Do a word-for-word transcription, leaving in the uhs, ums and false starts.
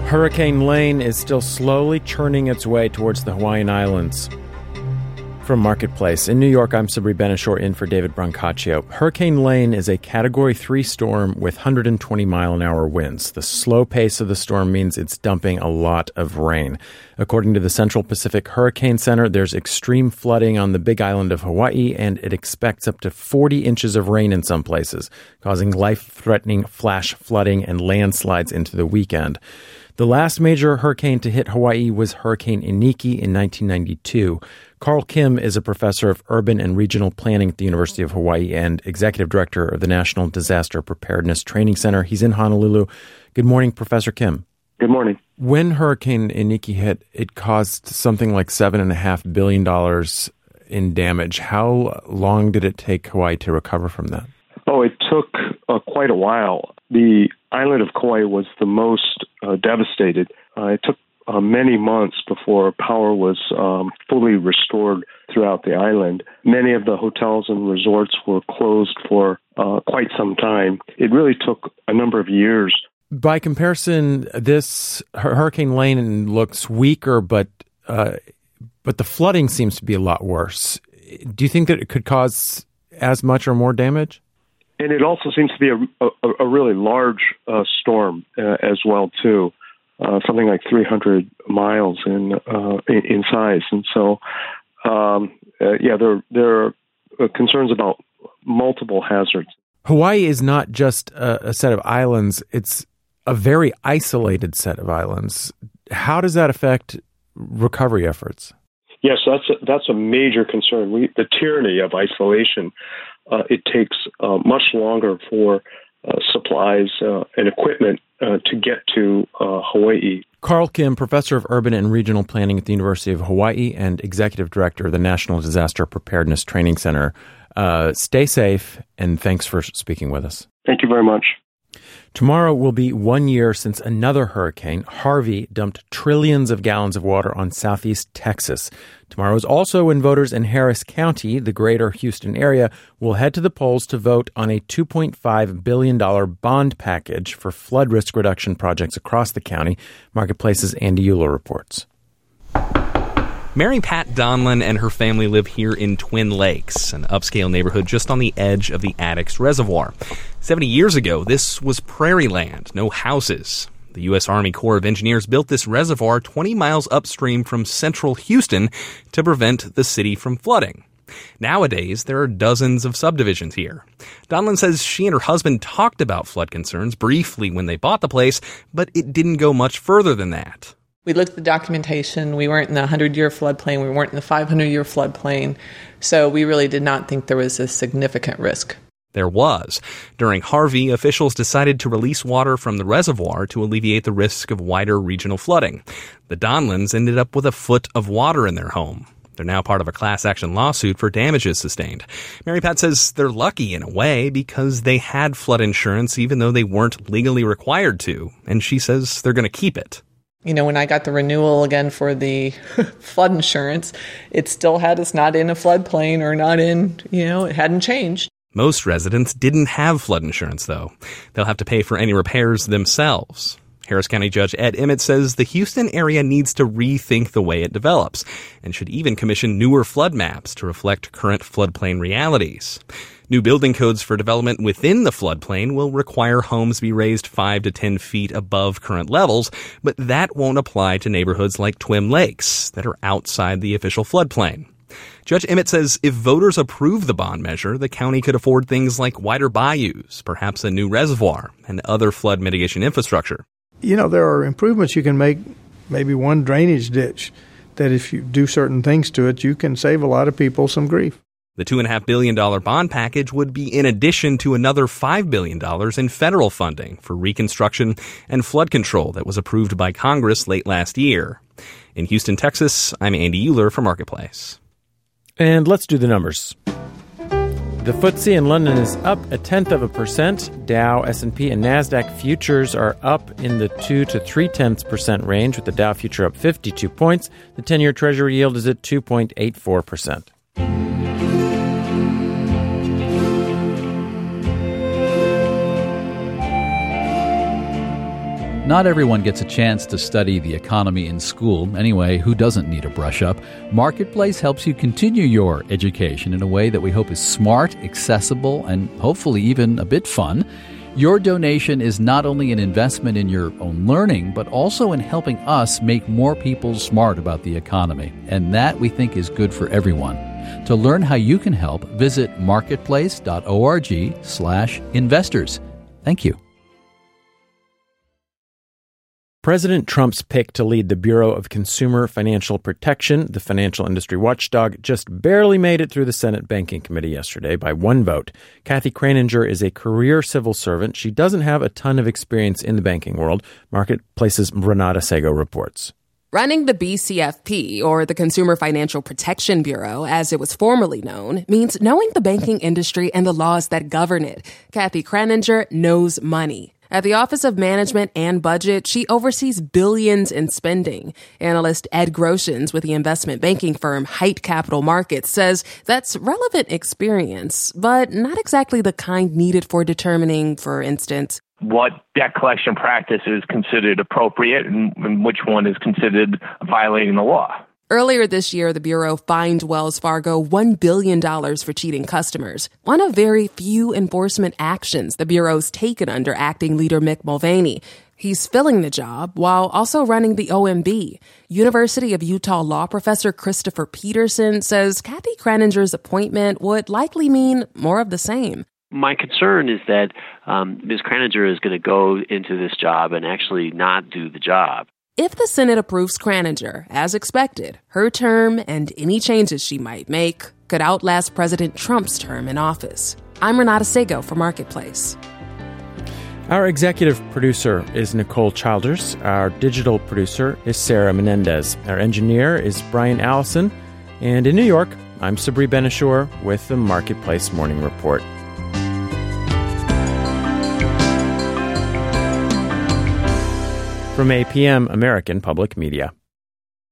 Hurricane Lane is still slowly churning its way towards the Hawaiian Islands. From Marketplace in New York, I'm Sabri Benishore in for David Brancaccio. Hurricane Lane is a Category three storm with one hundred twenty mile an hour winds. The slow pace of the storm means it's dumping a lot of rain. According to the Central Pacific Hurricane Center, there's extreme flooding on the Big Island of Hawaii, and it expects up to forty inches of rain in some places, causing life-threatening flash flooding and landslides into the weekend. The last major hurricane to hit Hawaii was Hurricane Iniki in nineteen ninety-two. Carl Kim is a professor of urban and regional planning at the University of Hawaii and executive director of the National Disaster Preparedness Training Center. He's in Honolulu. Good morning, Professor Kim. Good morning. When Hurricane Iniki hit, it caused something like seven point five billion dollars in damage. How long did it take Hawaii to recover from that? Oh, it took uh, quite a while. The island of Kauai was the most uh, devastated. Uh, it took uh, many months before power was um, fully restored throughout the island. Many of the hotels and resorts were closed for uh, quite some time. It really took a number of years. By comparison, this Hurricane Lane looks weaker, but uh, but the flooding seems to be a lot worse. Do you think that it could cause as much or more damage? And it also seems to be a, a, a really large uh, storm uh, as well, too, uh, something like three hundred miles in uh, in size. And so, um, uh, yeah, there, there are concerns about multiple hazards. Hawaii is not just a, a set of islands. It's a very isolated set of islands. How does that affect recovery efforts? Yes, that's a, that's a major concern. We, the tyranny of isolation. Uh, it takes uh, much longer for uh, supplies uh, and equipment uh, to get to uh, Hawaii. Carl Kim, professor of urban and regional planning at the University of Hawaii and executive director of the National Disaster Preparedness Training Center. Uh, stay safe, and thanks for speaking with us. Thank you very much. Tomorrow will be one year since another hurricane, Harvey, dumped trillions of gallons of water on southeast Texas. Tomorrow is also when voters in Harris County, the greater Houston area, will head to the polls to vote on a two point five billion dollars bond package for flood risk reduction projects across the county. Marketplace's Andy Euler reports. Mary Pat Donlin and her family live here in Twin Lakes, an upscale neighborhood just on the edge of the Addicks Reservoir. Seventy years ago, this was prairie land, no houses. The U S Army Corps of Engineers built this reservoir twenty miles upstream from central Houston to prevent the city from flooding. Nowadays, there are dozens of subdivisions here. Donlin says she and her husband talked about flood concerns briefly when they bought the place, but it didn't go much further than that. We looked at the documentation. We weren't in the hundred-year floodplain. We weren't in the five hundred year floodplain. So we really did not think there was a significant risk. There was. During Harvey, officials decided to release water from the reservoir to alleviate the risk of wider regional flooding. The Donlins ended up with a foot of water in their home. They're now part of a class action lawsuit for damages sustained. Mary Pat says they're lucky in a way because they had flood insurance even though they weren't legally required to, and she says they're going to keep it. You know, when I got the renewal again for the flood insurance, it still had us not in a floodplain or not in, you know, it hadn't changed. Most residents didn't have flood insurance, though. They'll have to pay for any repairs themselves. Harris County Judge Ed Emmett says the Houston area needs to rethink the way it develops and should even commission newer flood maps to reflect current floodplain realities. New building codes for development within the floodplain will require homes be raised five to ten feet above current levels, but that won't apply to neighborhoods like Twin Lakes that are outside the official floodplain. Judge Emmett says if voters approve the bond measure, the county could afford things like wider bayous, perhaps a new reservoir, and other flood mitigation infrastructure. You know, there are improvements you can make, maybe one drainage ditch, that if you do certain things to it, you can save a lot of people some grief. The two point five billion dollars bond package would be in addition to another five billion dollars in federal funding for reconstruction and flood control that was approved by Congress late last year. In Houston, Texas, I'm Andy Euler for Marketplace. And let's do the numbers. The F T S E in London is up a tenth of a percent. Dow, S and P, and NASDAQ futures are up in the two to three tenths percent range, with the Dow future up fifty-two points. The ten-year Treasury yield is at two point eight four percent. Not everyone gets a chance to study the economy in school. Anyway, who doesn't need a brush up? Marketplace helps you continue your education in a way that we hope is smart, accessible, and hopefully even a bit fun. Your donation is not only an investment in your own learning, but also in helping us make more people smart about the economy. And that, we think, is good for everyone. To learn how you can help, visit marketplace.org slash investors. Thank you. President Trump's pick to lead the Bureau of Consumer Financial Protection, the financial industry watchdog, just barely made it through the Senate Banking Committee yesterday by one vote. Kathy Kraninger is a career civil servant. She doesn't have a ton of experience in the banking world. Marketplace's Renata Sego reports. Running the B C F P, or the Consumer Financial Protection Bureau, as it was formerly known, means knowing the banking industry and the laws that govern it. Kathy Kraninger knows money. At the Office of Management and Budget, she oversees billions in spending. Analyst Ed Groshans with the investment banking firm Height Capital Markets says that's relevant experience, but not exactly the kind needed for determining, for instance, what debt collection practice is considered appropriate and, and which one is considered violating the law. Earlier this year, the Bureau fined Wells Fargo one billion dollars for cheating customers, one of very few enforcement actions the Bureau's taken under acting leader Mick Mulvaney. He's filling the job while also running the O M B. University of Utah law professor Christopher Peterson says Kathy Kraninger's appointment would likely mean more of the same. My concern is that um, Miz Kraninger is going to go into this job and actually not do the job. If the Senate approves Kraninger, as expected, her term and any changes she might make could outlast President Trump's term in office. I'm Renata Sego for Marketplace. Our executive producer is Nicole Childers. Our digital producer is Sarah Menendez. Our engineer is Brian Allison. And in New York, I'm Sabri Ben-Achour with the Marketplace Morning Report. From A P M, American Public Media.